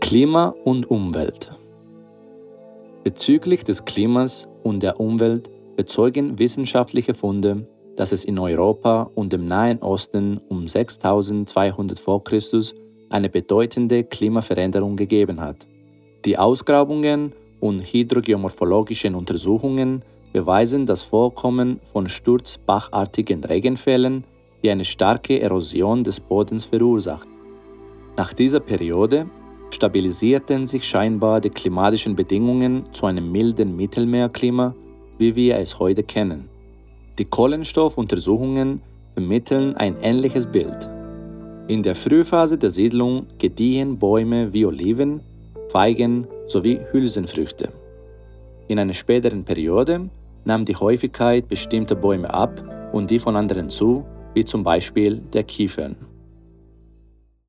Klima und Umwelt. Bezüglich des Klimas und der Umwelt bezeugen wissenschaftliche Funde, dass es in Europa und dem Nahen Osten um 6200 v. Chr. Eine bedeutende Klimaveränderung gegeben hat. Die Ausgrabungen und hydrogeomorphologischen Untersuchungen beweisen das Vorkommen von sturzbachartigen Regenfällen, die eine starke Erosion des Bodens verursacht. Nach dieser Periode stabilisierten sich scheinbar die klimatischen Bedingungen zu einem milden Mittelmeerklima, wie wir es heute kennen. Die Kohlenstoffuntersuchungen vermitteln ein ähnliches Bild. In der Frühphase der Siedlung gediehen Bäume wie Oliven, Feigen sowie Hülsenfrüchte. In einer späteren Periode nahm die Häufigkeit bestimmter Bäume ab und die von anderen zu, wie zum Beispiel der Kiefern.